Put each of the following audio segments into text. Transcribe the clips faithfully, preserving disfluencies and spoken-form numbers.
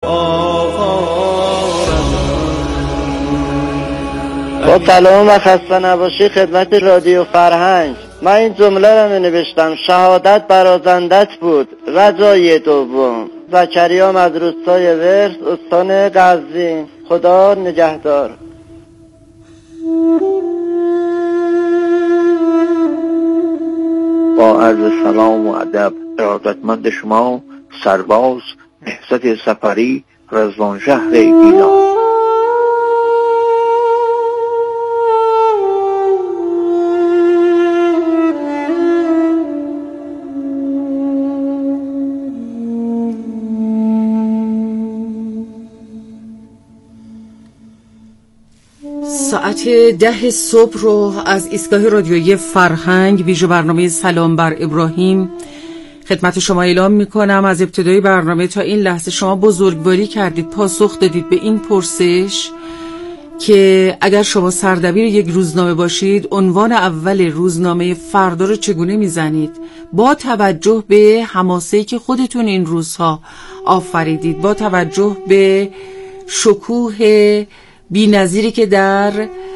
با سلام و خسته نباشی خدمت رادیو فرهنگ. من این جمله رو می نوشتم: شهادت برازندت بود رجای دوم. زکریا از روستای ورس، استان قزوین. خدا نگهدار. با عرض سلام و ادب ارادتمند شما سرباز نهضت سفری رضوان شهر گیلان. ساعت ده صبح رو از ایستگاه رادیویی فرهنگ ویژه برنامه سلام بر ابراهیم خدمت شما اعلام میکنم. از ابتدای برنامه تا این لحظه شما بزرگواری کردید، پاسخ دادید به این پرسش که اگر شما سردبیر یک روزنامه باشید عنوان اول روزنامه فردا رو چگونه میزنید، با توجه به حماسه‌ای که خودتون این روزها آفریدید، با توجه به شکوه بی‌نظیری که در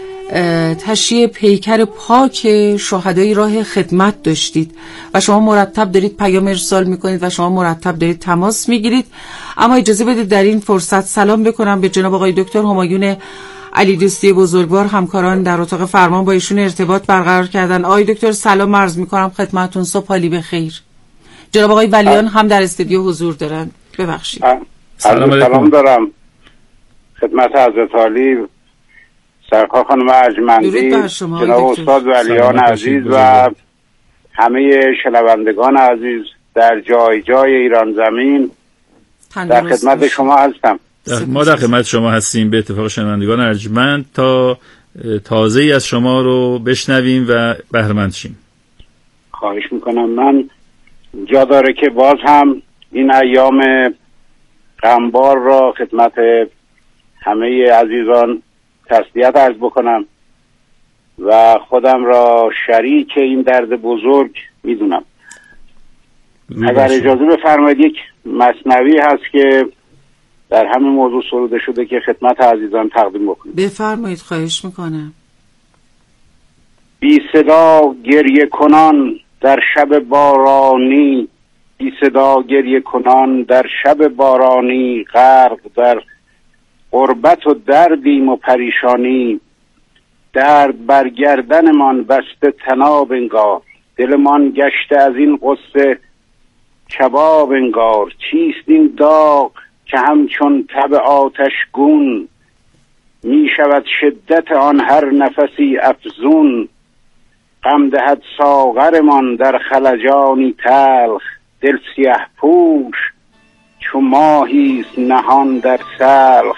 تشییع پیکر پاک شهدای راه خدمت داشتید و شما مرتب دارید پیام ارسال میکنید و شما مرتب دارید تماس میگیرید. اما اجازه بدید در این فرصت سلام بکنم به جناب آقای دکتر همایون علی دوستی بزرگوار. همکاران در اتاق فرمان با ایشون ارتباط برقرار کردن. آقای دکتر سلام عرض میکنم خدمتتون، صبح حالی بخیر. جناب آقای ولیان هم در استودیو حضور دارن. ببخشید. سلام سلام دارم خدمت حضرت عالی، سرکار خانم ارجمندی، جناب استاد ولیان عزیز و همه شنوندگان عزیز در جای جای ایران زمین. در خدمت شما هستم. ما در خدمت شما هستیم. به اتفاق شنوندگان ارجمند تا تازه ای از شما رو بشنویم و بهره مند شیم. خواهش میکنم. من جا داره که باز هم این ایام غمبار را خدمت همه عزیزان تسلیت عرض بکنم و خودم را شریک این درد بزرگ میدونم. اگر اجازه بفرمایید یک مثنوی هست که در همین موضوع سروده شده که خدمت عزیزان تقدیم بکنم. بفرمایید، خواهش میکنم. بی صدا گریه کنان در شب بارانی، بی صدا گریه کنان در شب بارانی، غرق در غربت و دردیم و پریشانی، درد بر گردنمان بسته طناب انگار، دلمان گشته از این غصه کباب انگار. چیست این داغ که همچون تب آتش گون، می شود شدت آن هر نفسی افزون. غم دهد ساغرمان در خلجانی تلخ، دل سیه پوش چو ماهیست نهان در سلخ.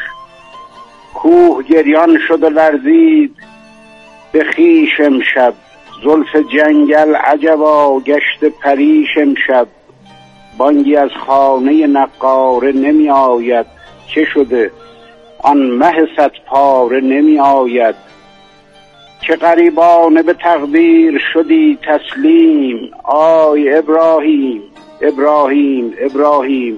کوه گریان شد و لرزید به خویش امشب، زلف جنگل عجبا گشت پریش امشب. بانگی از خانه نقاره نمی آید، چه شده آن مه صد پاره نمی آید. چه غریبانه به تقدیر شدی تسلیم، آی ابراهیم ابراهیم ابراهیم.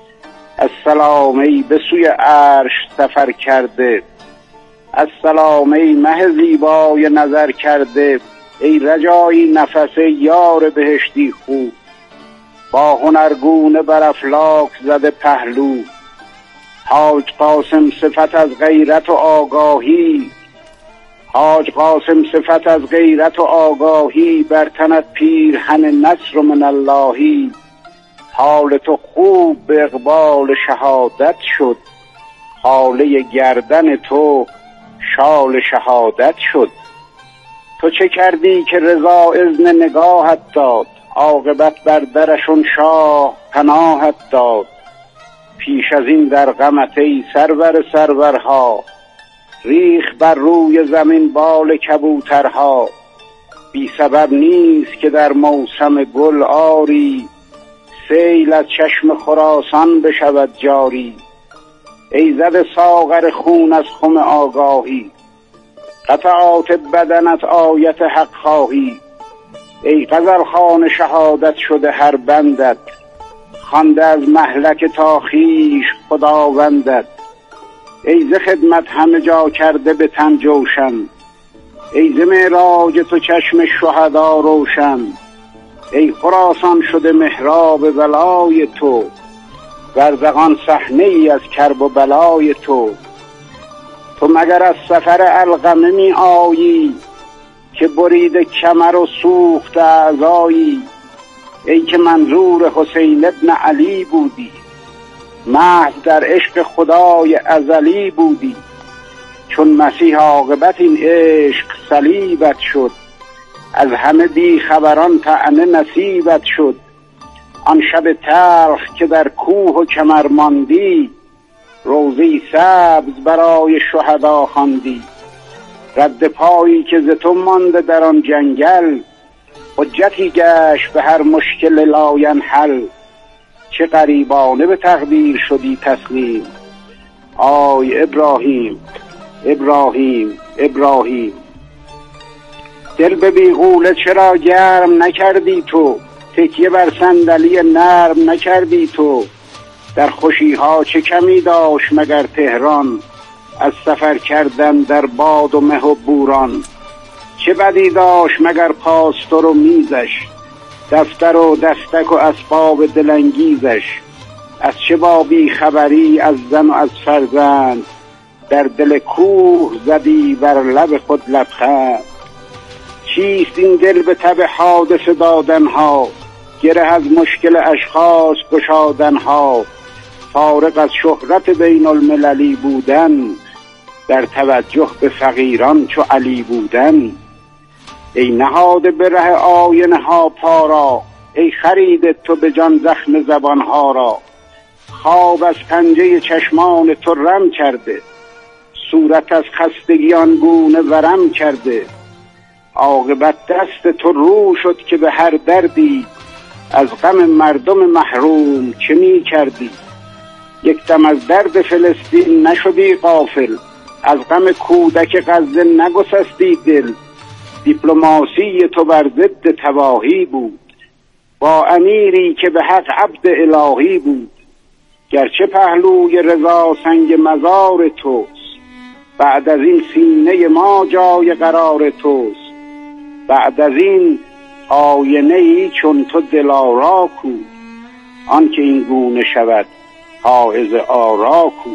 السلام ای به سوی عرش سفر کرده، السلام ای مه زیبای نظر کرده. ای رجایی نفس یار بهشتی خوب، با هنرگونه بر افلاک زده پهلو. حاج قاسم صفت از غیرت و آگاهی، حاج قاسم صفت از غیرت و آگاهی. بر تنت پیرهن نصر من اللهی، حال تو خوب به اقبال شهادت شد. حاله گردن تو شال شهادت شد. تو چه کردی که رضا اذن نگاهت داد، عاقبت بر درشون شاه پناهت داد. پیش از این در غمت ای سرور سرورها، ریخ بر روی زمین بال کبوترها. بی سبب نیست که در موسم گل آری، سیل از چشم خراسان بشود جاری. ای زده ساغر خون از خم آگاهی، قطعات بدنت آیت حق خواهی. ای غزل خان شهادت شده هر بندت، خوانده از مهلک تا خویش خداوندت. ای ز خدمت همه جا کرده به تن جوشن، ای ز معراج تو چشم شهدا روشن. ای خراسان شده محراب ولای تو، ورزقان صحنه ای از کرب و بلای تو. تو مگر از سفر القمه می آیی، که برید کمر و سوخت اعضایی. ای که منظور حسین ابن علی بودی، محض در عشق خدای ازلی بودی. چون مسیح عاقبت این عشق صلیبت شد، از همه بی خبران طعنه نصیبت شد. آن شب تلخ که در کوه و کمر ماندی، روضه سبز برای شهدا خواندی. رد پایی که ز تو مانده در آن جنگل، حجتی گشت به هر مشکل لاینحل. چه غریبانه به تقدیر شدی تسلیم، آی ابراهیم ابراهیم ابراهیم. دل به بیغوله چرا گرم نکردی تو، تکیه بر صندلی نرم نکردی تو. در خوشی ها چه کمی داشت مگر تهران، از سفر کردن در باد و مه و بوران. چه بدی داشت مگر پاستور و میزش، دفتر و دستک و اسباب دلانگیزش. از چه با بی خبری از زن و از فرزند، در دل کوه زدی بر لب خود لبخند. چیست این دل به تب حادث دادنها، گره از مشکل اشخاص گشادنها. فارغ از شهرت بین المللی بودن، در توجه به فقیران چو علی بودن. ای نهاده به ره آینه ها پارا، ای خرید تو به جان زخم زبان ها را. خواب از پنجه چشمان تو رم کرده، صورت از خستگی آنگونه ورم کرده. عاقبت دست تو رو شد که به هر دردی، از غم مردم محروم چه می کردی. یک دم از درد فلسطین نشدی غافل، از غم کودک غزه نگسستی دل. دیپلماسی تو بر ضد تباهی بود، با امیری که به حق عبد الهی بود. گرچه پهلوی رضا سنگ مزار توست، بعد از این سینه ما جای قرار توست. بعد از این آینه ای چون تو دلارا کو، آن که این گونه شود حائز آرا کو.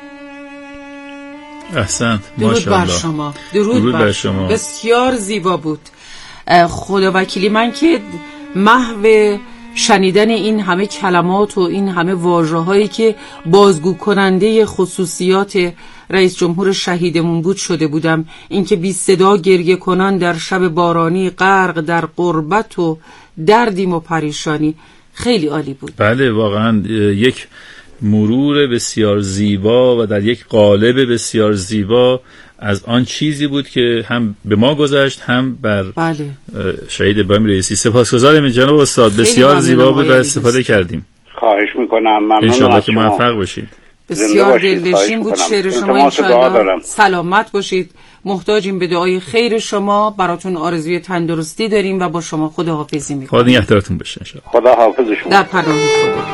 احسنت، درود بر شما. درود, درود بر شما. بسیار زیبا بود. خدا وکیلی من که محو شنیدن این همه کلمات و این همه واژه‌هایی که بازگو کننده خصوصیات رئیس جمهور شهیدمون بود شده بودم. اینکه بی صدا گریه کنان در شب بارانی، غرق در غربت و دردیم و پریشانی. خیلی عالی بود. بله، واقعا یک مرور بسیار زیبا و در یک قالب بسیار زیبا از آن چیزی بود که هم به ما گذشت، هم بر بله. شهید ابراهیم رئیسی. سپاسگزارم جناب استاد، بسیار زیبا بود و استفاده کردیم. خواهش میکنم، ممنونم. انشاءالله که موفق باشید. بسیار دلنشین بود شعر شما. انشاءالله سلامت باشید. محتاجیم به دعای خیر شما. براتون آرزوی تندرستی داریم و با شما خداحافظی میکنم. خدا نگهدارتون باشه انشاءالله. خدا حافظ شما. در پناه خدا.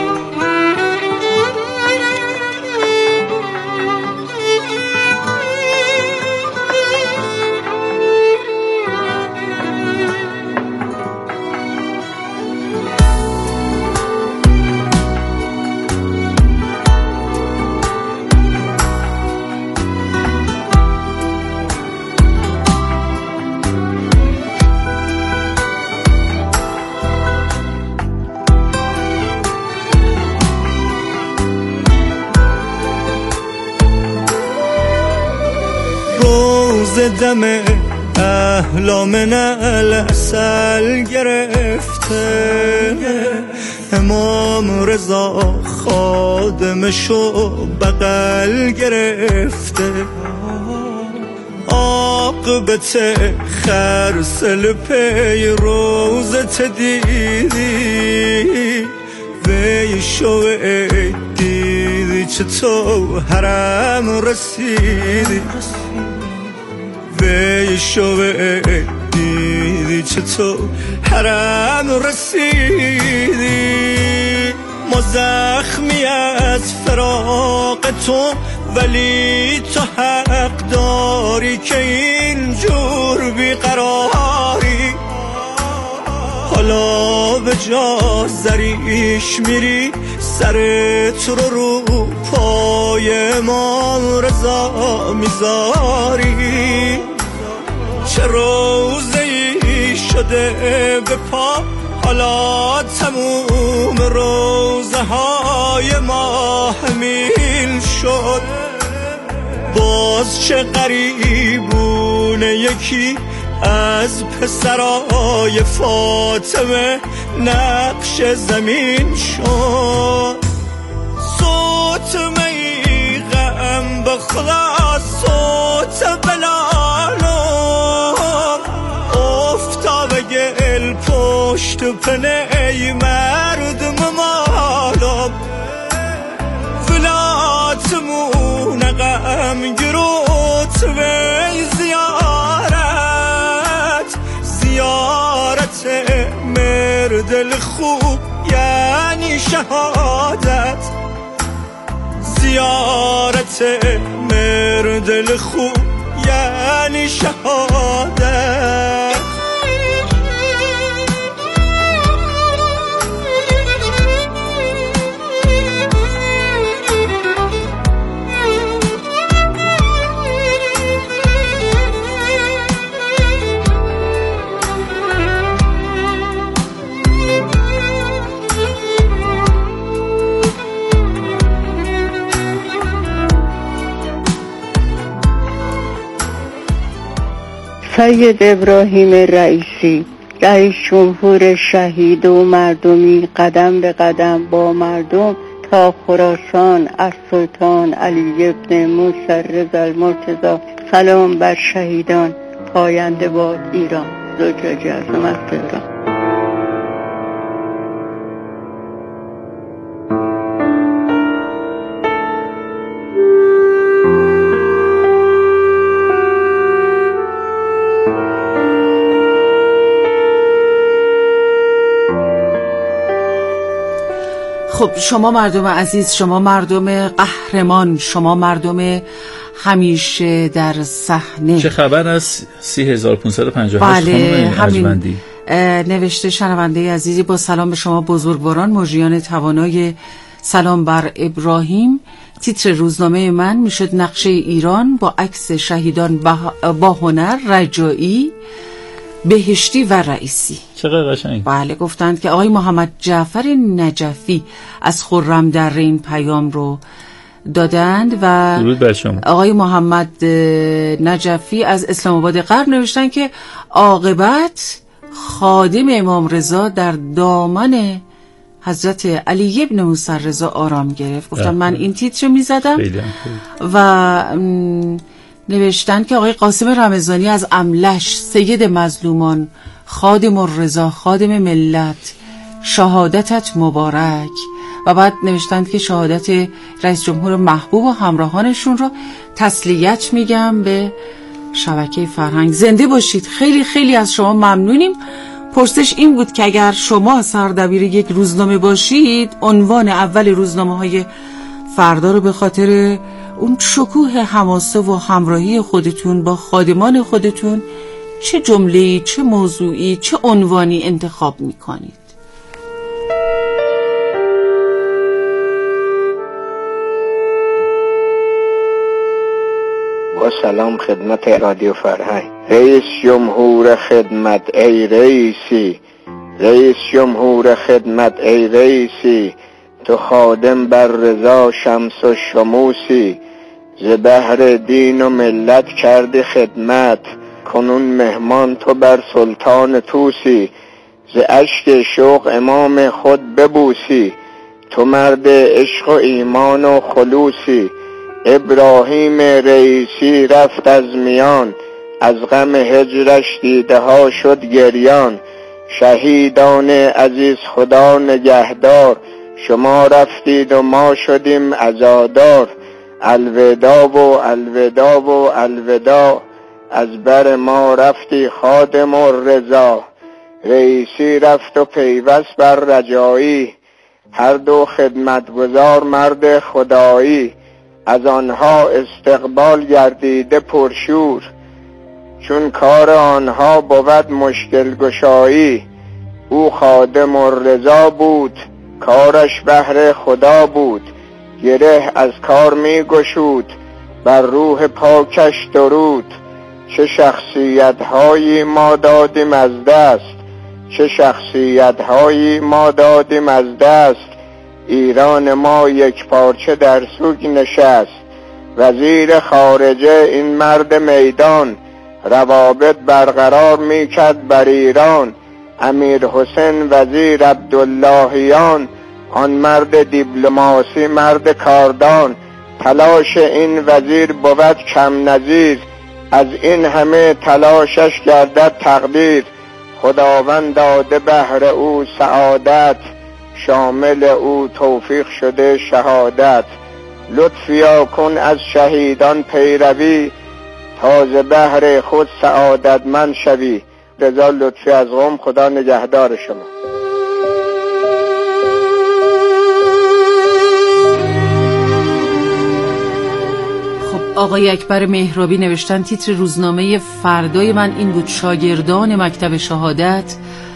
دم احلام نلسل گرفته، امام رضا خادمشو بغل گرفته. عاقبت خرسل پیروزت دیدی، وی شو دیدی چطور حرم رسیدی. وی شوه دیدی چطور حرم رسیدی. ما زخمی از فراق تو، ولی تو حق داری که اینجور بیقراری. حالا به جا زریش میری، سرت رو رو پای ما رضا میذاری. چه روزه‌ای شده به پا، حالا تموم روزه های ما همین شد. باز چه غریبونه یکی از پسرای فاطمه نقش زمین شد. صوت می غم به خدا، صوت بلالم افتاب گل پشت پنه ای مردم مالم. ولاتمون غم گروت وی زیارت، زیارت مرد خوب یعنی شهادت، زیارت مرد خوب یعنی شهادت. سید ابراهیم رئیسی، رئیس جمهور شهید و مردمی، قدم به قدم با مردم تا خراسان از سلطان علی ابن موسی رضا المرتضی. سلام بر شهیدان، پاینده باد ایران. زجاجی اعظم از تهران. خب شما مردم عزیز، شما مردم قهرمان، شما مردم همیشه در صحنه، چه خبر از سی هزار و پانصد و پنجاه و هشت بله خانم ارجمندی؟ نوشته شنونده عزیزی: با سلام به شما بزرگواران مجریان توانای، سلام بر ابراهیم. تیتر روزنامه من میشد نقشه ایران با عکس شهیدان با هنر، رجایی، بهشتی و رئیسی. چقدر قشنگ. بله، گفتند که آقای محمد جعفر نجفی از خرم در این پیام رو دادند و درود بر شما. آقای محمد نجفی از اسلام آباد غرب نوشتن که عاقبت خادم امام رضا در دامن حضرت علی ابن موسی رضا آرام گرفت. گفتم من این تیتر میزدم و نوشتن که آقای قاسم رمضانی از املش، سید مظلومان، خادم الرضا، خادم ملت، شهادتت مبارک. و بعد نوشتن که شهادت رئیس جمهور محبوب و همراهانشون رو تسلیت میگم به شبکه فرهنگ. زنده باشید. خیلی خیلی از شما ممنونیم. پرسش این بود که اگر شما سردبیر یک روزنامه باشید، عنوان اول روزنامه های فردا رو به خاطر اون شکوه حماسه و همراهی خودتون با خادمان خودتون چه جمله‌ای، چه موضوعی، چه عنوانی انتخاب میکنید؟ با سلام خدمت رادیو فرهنگ. رئیس جمهور خدمت ای رئیسی، رئیس جمهور خدمت ای رئیسی، تو خادم بر رضا شمس و شموسی، ز بهر دین و ملت کردی خدمت، کنون مهمان تو بر سلطان توسی، ز اشک شوق امام خود ببوسی، تو مرد عشق و ایمان و خلوصی، ابراهیم رئیسی رفت از میان، از غم هجرش دیده ها شد گریان، شهیدان عزیز خدا نگهدار، شما رفتید و ما شدیم عزادار، الوداع و الوداع و الوداع، از بر ما رفتی خادم الرضا، رئیسی رفت و پیوست بر رجایی، هر دو خدمتگزار مرد خدایی، از آنها استقبال گردیده پرشور. چون کار آنها بود مشکل گشایی، او خادم الرضا بود کارش بهر خدا بود. گره از کار می گشود بر روح پاکش درود. چه شخصیت هایی ما دادیم از دست، چه شخصیت هایی ما دادیم از دست. ایران ما یک پارچه در سوگ نشست. وزیر خارجه این مرد میدان، روابط برقرار می کرد بر ایران. امیر حسین وزیر عبداللهیان، آن مرد دیپلماسی مرد کاردان. تلاش این وزیر بود کم نظیر، از این همه تلاشش گردد تقدیر. خداوند داده بهر او سعادت، شامل او توفیق شده شهادت. لطفیا کن از شهیدان پیروی، تازه بهر خود سعادتمند شوی. رضا لطفی از قم. خدا نگهدار شما. آقای اکبر مهرابی نوشتن تیتر روزنامه فردای من این بود: شاگردان مکتب شهادت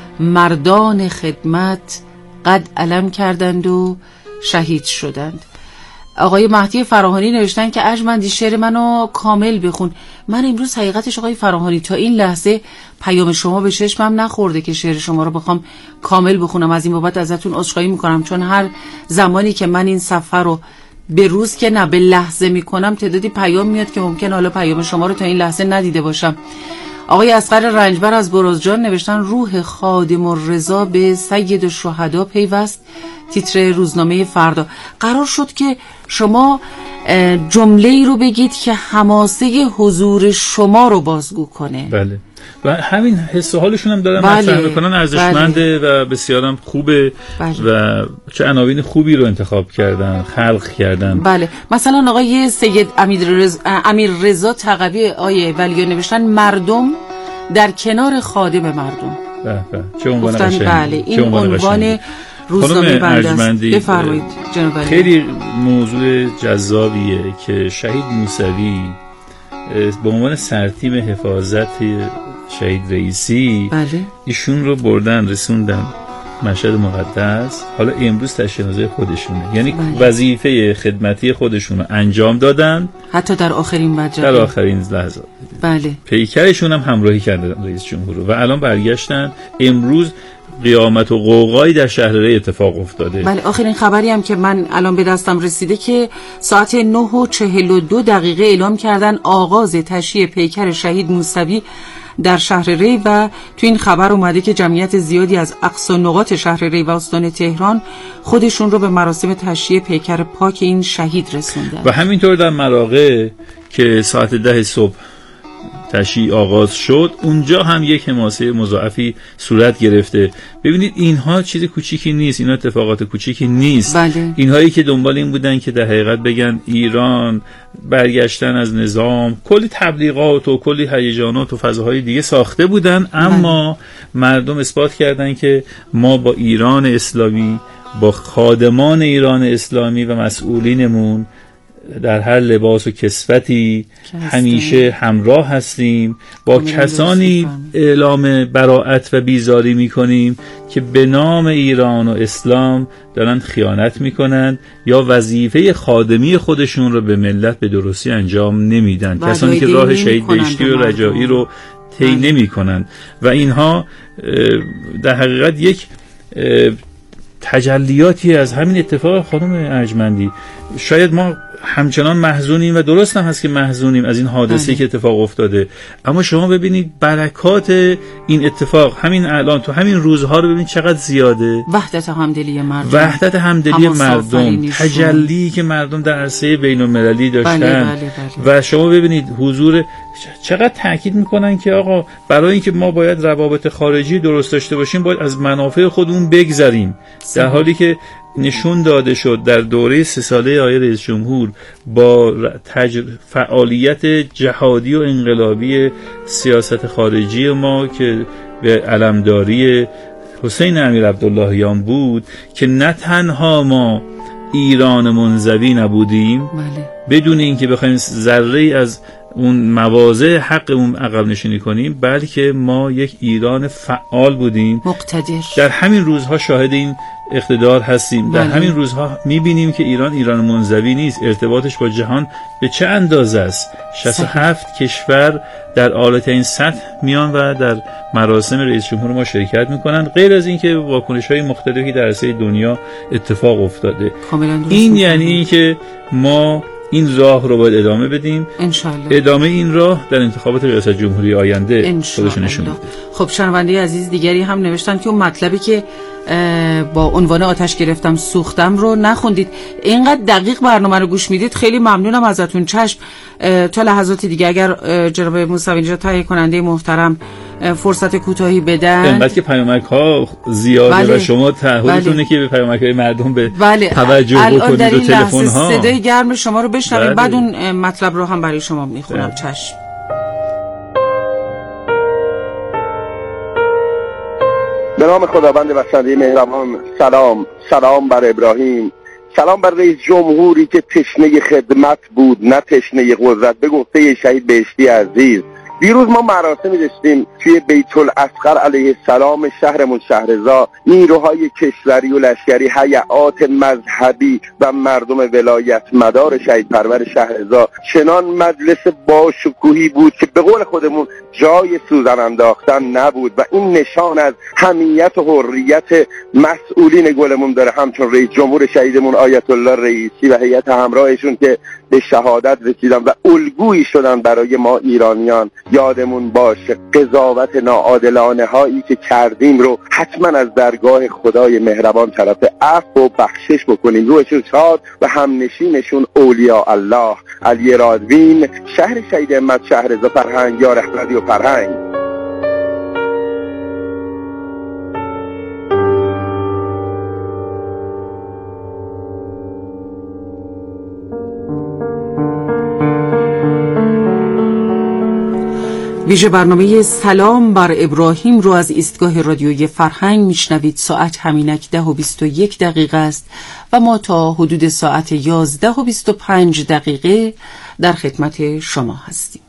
مردان خدمت قد علم کردند و شهید شدند. آقای مهدی فراهانی نوشتن که ارجمندی شعر منو کامل بخون. من امروز حقیقتش آقای فراهانی تا این لحظه پیام شما به چشمم نخورده که شعر شما رو بخوام کامل بخونم. از این بابت ازتون عذرخواهی میکنم، چون هر زمانی که من این صفحه رو به روز که نه به لحظه میکنم تعدادی پیام میاد که ممکن حالا پیام شما رو تا این لحظه ندیده باشم. آقای اصغر رنجبر از برزجان نوشتن روح خادم الرضا به سید الشهدا پیوست. تیتر روزنامه فردا. قرار شد که شما جمله ای رو بگید که حماسه حضور شما رو بازگو کنه. بله، و همین حس و حالشون هم دارن بله. مطرح میکنن. ارزشمنده بله. و بسیارم خوبه بله. و چه عناوین خوبی رو انتخاب کردن، خلق کردن. بله، مثلا آقای سید امیر رضا تقوی آیه ولی نوشتن مردم در کنار خادم مردم. بله بله، چه عنوان قشنگی. بله، این عنوان روزنامه بنده. بفرمایید جناب علی. خیلی موضوع جذابیه که شهید موسوی به عنوان سرتیم حفاظت شهید رئیسی بله. ایشون رو بردن رسوندن مشهد مقدس. حالا امروز تشنازه خودشونه، یعنی بله. وظیفه خدمتی خودشون رو انجام دادن، حتی در آخرین مجلس، در آخرین لحظات. بله. پیکرشون هم همراهی کردن رئیس جمهور رو و الان برگشتن. امروز قیامت و قوقایی در شهر ری اتفاق افتاده. بله، آخرین خبری هم که من الان به دستم رسیده که ساعت نه و چهل و دو دقیقه اعلام کردن آغاز تشییع پیکر شهید موسوی در شهر ری و تو این خبر اومده که جمعیت زیادی از اقصا نقاط شهر ری و استان تهران خودشون رو به مراسم تشییع پیکر پاک این شهید رسوندن. و همینطور در مراغه که ساعت ده صبح تشییع آغاز شد، اونجا هم یک حماسه مضاعفی صورت گرفته. ببینید اینها چیز کوچیکی نیست، اینها اتفاقات کوچیکی نیست. بله. اینهایی که دنبال این بودن که در حقیقت بگن ایران برگشتن از نظام، کلی تبلیغات و کلی هیجانات و فضاهای دیگه ساخته بودن، اما بله. مردم اثبات کردن که ما با ایران اسلامی، با خادمان ایران اسلامی و مسئولینمون در هر لباس و کسوتی همیشه همراه هستیم. با کسانی اعلام براءت و بیزاری میکنیم که به نام ایران و اسلام دارن خیانت میکنن یا وظیفه خادمی خودشون رو به ملت به درستی انجام نمیدن. کسانی که راه شهید بهشتی و رجایی رو طی نمیکنن و اینها در حقیقت یک تجلیاتی از همین اتفاق خانم ارجمندی. شاید ما همچنان محزونیم و درست هم هست که محزونیم از این حادثه‌ای که اتفاق افتاده، اما شما ببینید برکات این اتفاق همین الان تو همین روزها رو ببینید چقدر زیاده. وحدت همدلی مردم، وحدت همدلی مردم، تجلی که مردم در عرصه بین‌المللی داشتن. بله بله بله. و شما ببینید حضور چقدر تاکید میکنن که آقا برای اینکه ما باید روابط خارجی درست داشته باشیم باید از منافع خودمون بگذریم، در حالی که نشون داده شد در دوره سه ساله آقای رئیس جمهور با تج... فعالیت جهادی و انقلابی سیاست خارجی ما که به علمداری حسین امیر عبداللهیان بود که نه تنها ما ایران منزوی نبودیم، بله. بدون اینکه بخوایم ذره از اون مواضع حقمون عقب نشینی کنیم، بلکه ما یک ایران فعال بودیم، مقتدر. در همین روزها شاهد این اقتدار هستیم. بله. در همین روزها میبینیم که ایران ایران منزوی نیست، ارتباطش با جهان به چه اندازه است. شصت و هفت کشور در عالترین سطح میان و در مراسم رئیس جمهور ما شرکت میکنن، غیر از اینکه واکنش‌های مختلفی در عرصه دنیا اتفاق افتاده. این یعنی اینکه ما این راه رو باید ادامه بدیم انشالله. ادامه این راه در انتخابات ریاست جمهوری آینده خودش نشون میده. خب شنونده عزیز دیگری هم نوشتن که اون مطلبی که با عنوان آتش گرفتم سوختم رو نخوندید. اینقدر دقیق برنامه رو گوش میدید، خیلی ممنونم ازتون. چشم، تا لحظات دیگه اگر جناب موسوی نژاد تهیه کننده محترم فرصت کوتاهی بدن، اینقدر که پیامک ها زیاده بله. و شما تعهدتونه بله. که به پیامک های مردم به بله. توجه بکنید و تلفن ها. صدای گرم شما رو بشنویم بله. بعد اون مطلب رو هم برای شما میخونم بله. چشم. به نام خداوند بخشنده مهربان. سلام سلام بر ابراهیم، سلام بر رئیس جمهوری که تشنه خدمت بود نه تشنه قدرت، به گفته شهید بهشتی عزیز. دیروز ما مراسمی داشتیم توی بیت العسکر علیه السلام شهرمون شهرزا. نیروهای کشوری و لشکری، هیئات مذهبی و مردم ولایت مدار شهید پرور شهرزا چنان مجلس باشکوهی بود که به قول خودمون جای سوزن انداختن نبود و این نشان از حمیت و حریت مسئولین گلمون داره، همچون رئیس جمهور شهیدمون آیت الله رئیسی و هیئت همراهشون که به شهادت رسیدن و الگویی شدن برای ما ایرانیان. یادمون باشه قضاوت ناعادلانه هایی که کردیم رو حتما از درگاه خدای مهربان طرف عفو و بخشش بکنیم. روحشون شاد و همنشینشون اولیاء الله. علی رادوین، شهر شهید همت شهرزا فرهنگ، یا رحمتی و فرهنگ. ویژه برنامه سلام بر ابراهیم رو از ایستگاه رادیویی فرهنگ میشنوید. ساعت همینک ده و بیست و یک دقیقه است و ما تا حدود ساعت یازده و بیست و پنج دقیقه در خدمت شما هستیم.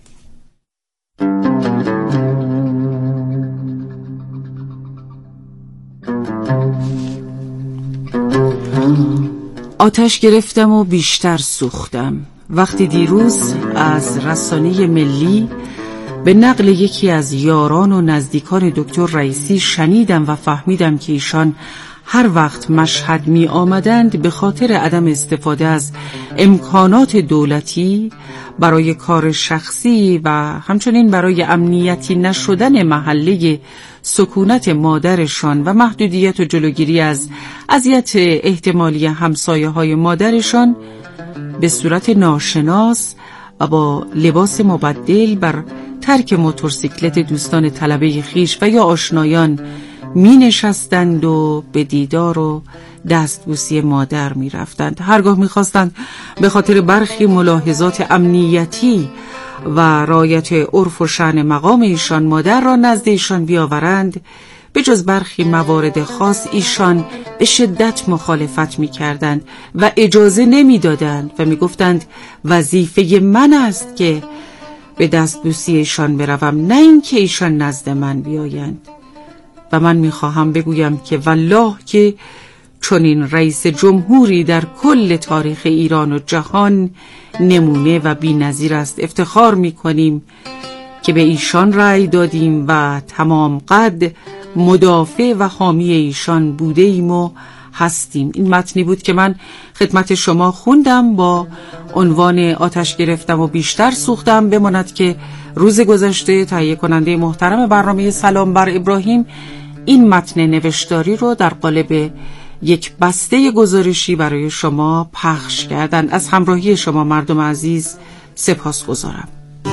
آتش گرفتم و بیشتر سوختم. وقتی دیروز از رسانه ملی به نقل یکی از یاران و نزدیکان دکتر رئیسی شنیدم و فهمیدم که ایشان هر وقت مشهد می آمدند به خاطر عدم استفاده از امکانات دولتی برای کار شخصی و همچنین برای امنیتی نشدن محله سکونت مادرشان و محدودیت و جلوگیری از اذیت احتمالی همسایه های مادرشان به صورت ناشناس و با لباس مبدل بر ترک موتورسیکلت دوستان طلبه خیش و یا آشنایان می نشستند و به دیدار و دستبوسی مادر می رفتند. هرگاه می خواستند به خاطر برخی ملاحظات امنیتی و رعایت عرف و شأن مقام ایشان مادر را نزد ایشان بیاورند، به جز برخی موارد خاص ایشان به شدت مخالفت می کردند و اجازه نمی دادند و می گفتند وظیفه من است که به دستبوسی ایشان بروم، نه اینکه ایشان نزد من بیایند. و من می خواهم بگویم که والله که چنین رئیس جمهوری در کل تاریخ ایران و جهان نمونه و بی‌نظیر است. افتخار می کنیم که به ایشان رأی دادیم و تمام قد مدافع و حامی ایشان بوده ایم و هستیم. این متنی بود که من خدمت شما خوندم با عنوان آتش گرفتم و بیشتر سوختم. بماند که روز گذشته تهیه کننده محترم برنامه سلام بر ابراهیم این متن نوشتاری رو در قالب یک بسته گزارشی برای شما پخش کردن. از همراهی شما مردم عزیز سپاسگزارم.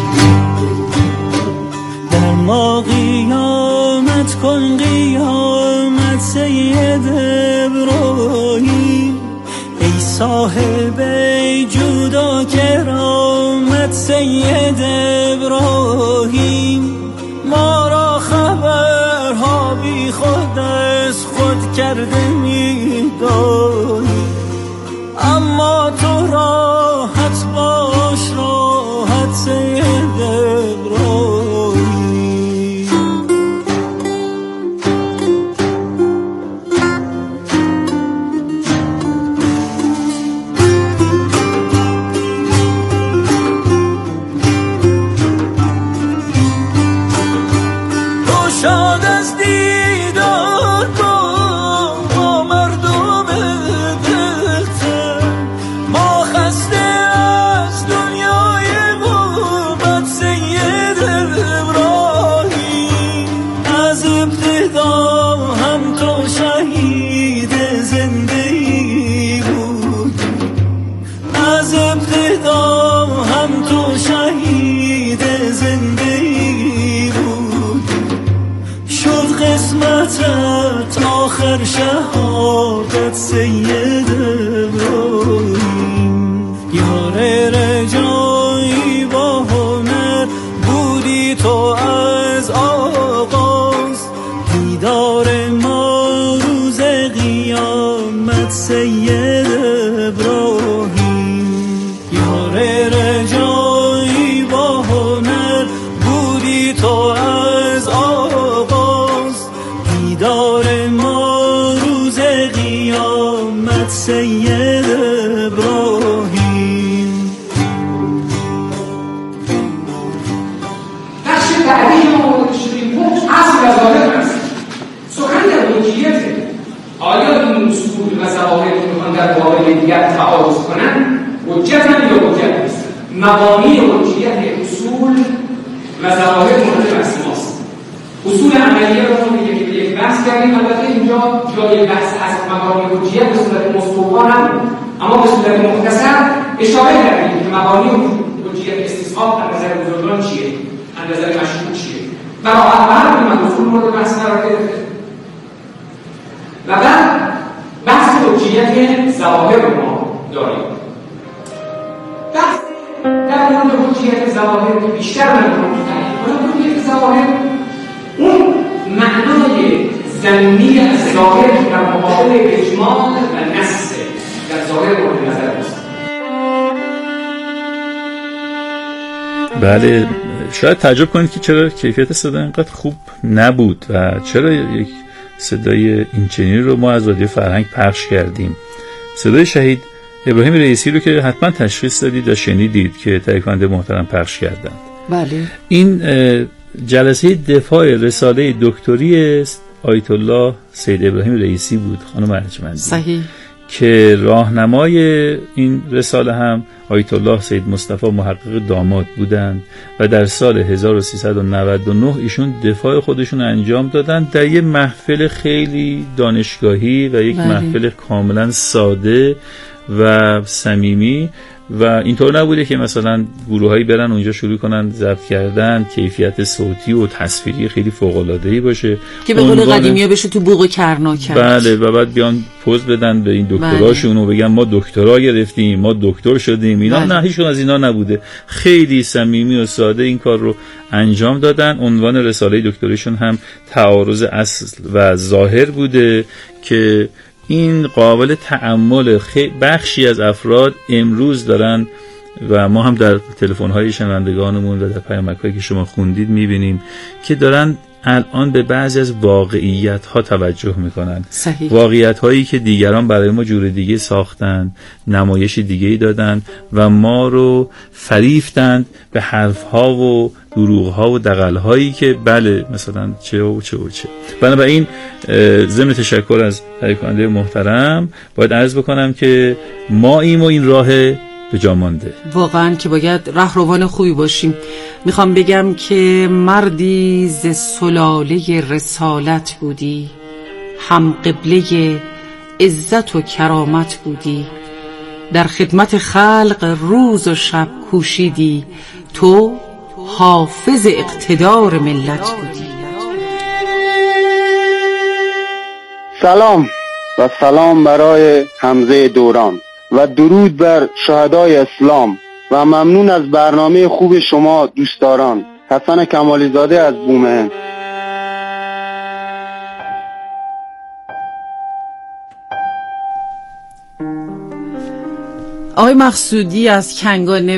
در ما قیامت کن قیامت سید ابراهیم، ای صاحب جودا کرامت سید ابراهیم. ما را خبرها بی بی خود از خود کرده میدانی، اما تو راحت باش راحت سید ابراهیم. شاد از دیدار با ما مردم دلتن، ما خسته از دنیای غربت سید ابراهیم. از ابتدا هم تو شهید زندگی بود، از ابتدا هم تو شهید زندگی بود. شد قسمتت آخر شهادت سید ابراهیم. یار رجایی با هنر بودی تو از آغاز، دیدار ما روز قیامت سید ابراهیم. یار رجایی با هنر بودی تو از آغاز، دیدار ما روز قیامت سید ابراهیم. نقش بعدی که ما مورد شدیم حکم اصل و ظاهر هست. سخن در حجیته. آیا این اصول و ظواهر که میخوان در قابل دیگر تعارض کنن حجت هم یا حجت نیست؟ مبانی حجیت اصول و ظواهر مورد بحث ماست. اصول عملیه رو ما دیگه که یک بحث کردیم. البته اینجا جای بحث از مبانی حجیت به صورت مستوفا نبود، اما به صورت مختصر اشاره کردیم که مبانی حجیت استصحاب از نظر بزرگان چیه، از نظر مشروع چیه. برای اول من اصول مورد بحث قرار گرفته و بعد بحث حجیت ظواهر رو ما داریم. بحث در مورد حجیت ظواهر که بیشتر من رو کنم، حجیت ظواهر اون معنای ضمنی از ظاهر در مقابل اجمال و نص در ظاهر مورد نظر است. بله، شاید تعجب کنید که چرا کیفیت صدا اینقدر خوب نبود و چرا یک صدای اینچنینی رو ما از رادیو فرهنگ پخش کردیم. صدای شهید ابراهیم رئیسی رو که حتما تشخیص دادید و شنیدید که تهیه کننده محترم پخش کردند. بله. این جلسه دفاع رساله دکتری آیت الله سید ابراهیم رئیسی بود، خانم ارجمندی. صحیح. که راهنمای این رساله هم آیت الله سید مصطفی محقق داماد بودند و در سال هزار و سیصد و نود و نه ایشون دفاع خودشون انجام دادن در یک محفل خیلی دانشگاهی و یک بله. محفل کاملا ساده و صمیمی و اینطور نبوده که مثلا گروهایی برن اونجا شروع کنن ضبط کردن، کیفیت صوتی و تصویری خیلی فوق‌العاده‌ای باشه که به قول قدیمی‌ها بشه تو بوق و کرنا کرد. بله، و بعد بیان پوز بدن به این دکتراشون و بگن ما دکترا گرفتیم، ما دکتر شدیم. اینا بله. نه، هیچون از اینا نبوده. خیلی صمیمی و ساده این کار رو انجام دادن. عنوان رساله دکتریشون هم تعارض اصل و ظاهر بوده که این قابل تأمل بخشی از افراد امروز دارن و ما هم در تلفن‌های شنوندگانمون و در پیامک‌هایی که شما خوندید می‌بینیم که دارن الان به بعضی از واقعیت‌ها توجه می‌کنن. صحیح. واقعیت‌هایی که دیگران برای ما جور دیگه ساختن، نمایش دیگه‌ای دادن و ما رو فریفتند به حرف‌ها و دروغ‌ها و دغل‌هایی که بله مثلا چه و چه و چه. بنابراین ضمن تشکر از تهیه کننده محترم باید عرض بکنم که ما این و این راه به جا مانده. واقعا که باید رهروان خوبی باشیم. میخوام بگم که مردی ز سلاله رسالت بودی، هم قبله عزت و کرامت بودی، در خدمت خلق روز و شب کوشیدی، تو حافظ اقتدار ملت بودی. سلام و سلام برای حمزه دوران و درود بر شهدای اسلام و ممنون از برنامه خوب شما دوستداران. حسن کمالی زاده از بومهن. آقای مقصودی از کنگانه